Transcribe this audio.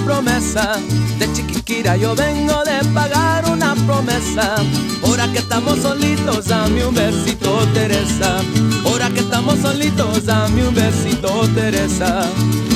promesa. De Chiquinquirá yo vengo de pagar una promesa. Ahora que estamos solitos, dame un besito, Teresa. Ahora que estamos solitos, dame un besito, Teresa.